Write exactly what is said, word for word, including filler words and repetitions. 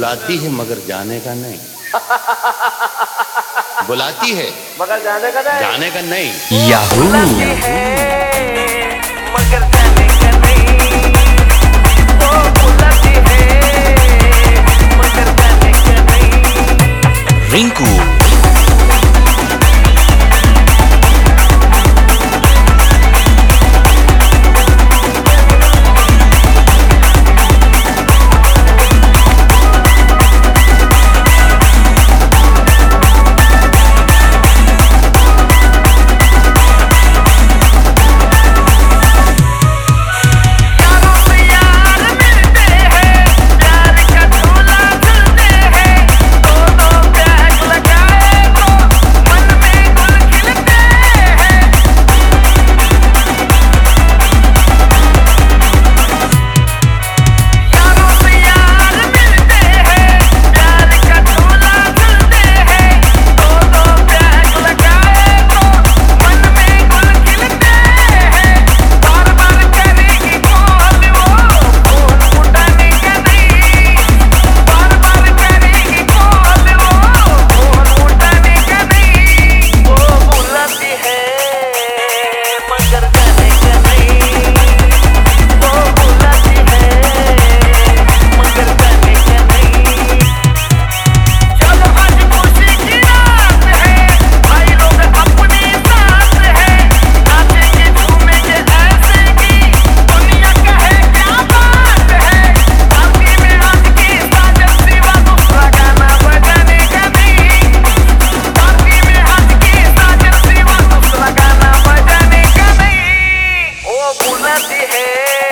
बुलाती है मगर जाने का नहीं। बुलाती है मगर जाने का नहीं, जाने का नहीं। याहू बुलाती है मगर जाने का नहीं, वो बुलाती है मगर जाने का नहीं। रिंकू बुलाती है।